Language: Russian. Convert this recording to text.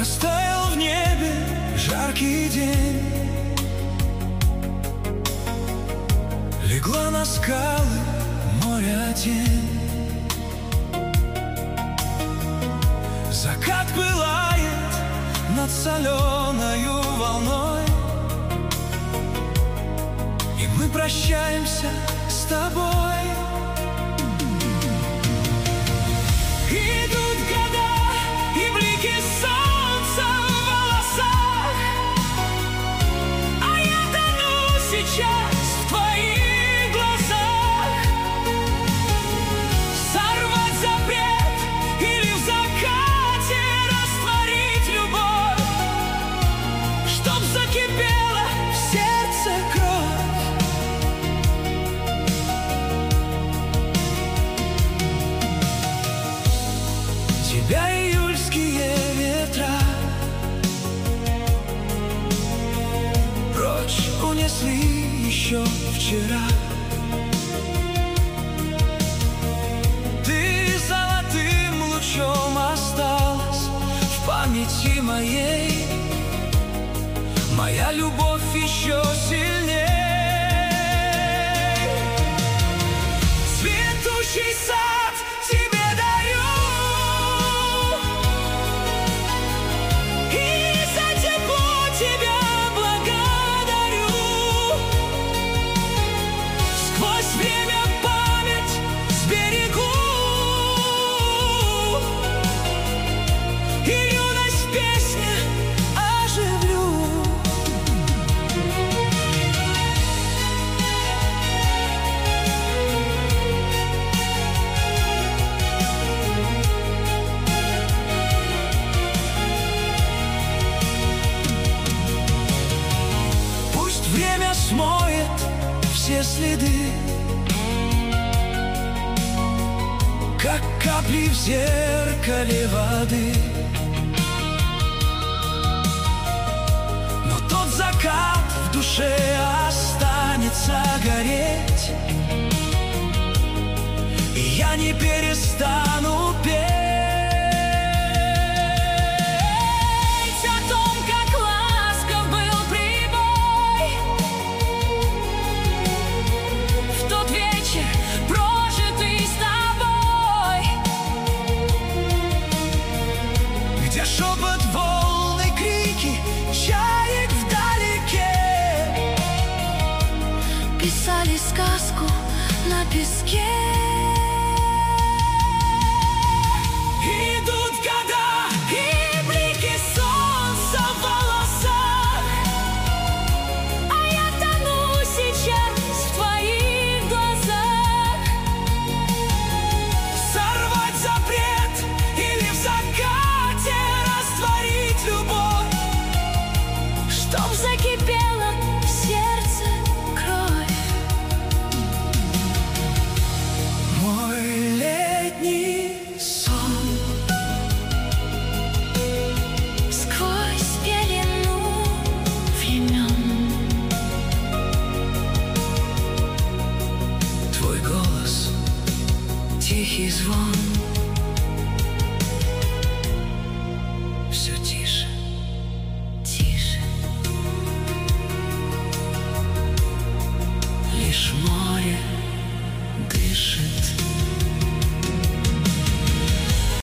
Растаял в небе жаркий день, легла на скалы моря тень. Закат пылает над соленою волной, и мы прощаемся с тобой. Идут года и блики солнца в волосах, а я тону сейчас в твоих глазах. Сорвать запрет или в закате растворить любовь, чтоб закипела в сердце кровь. Тебя июльские ветра прочь унесли еще вчера. Ты золотым лучом осталась в памяти моей, моя любовь еще сильней. Цветущий сад тебе даю, и за тепло тебя благодарю. Сквозь время память сберегу, и юность в песне оживлю. Пусть время смоет все следы, как капли в зеркале воды. Но тот закат в душе останется гореть, и я не перестану петь о том, как ласков был прибой в тот вечер, прожитый с тобой, где шепот волны, крики чаек вдалеке писали сказку на песке.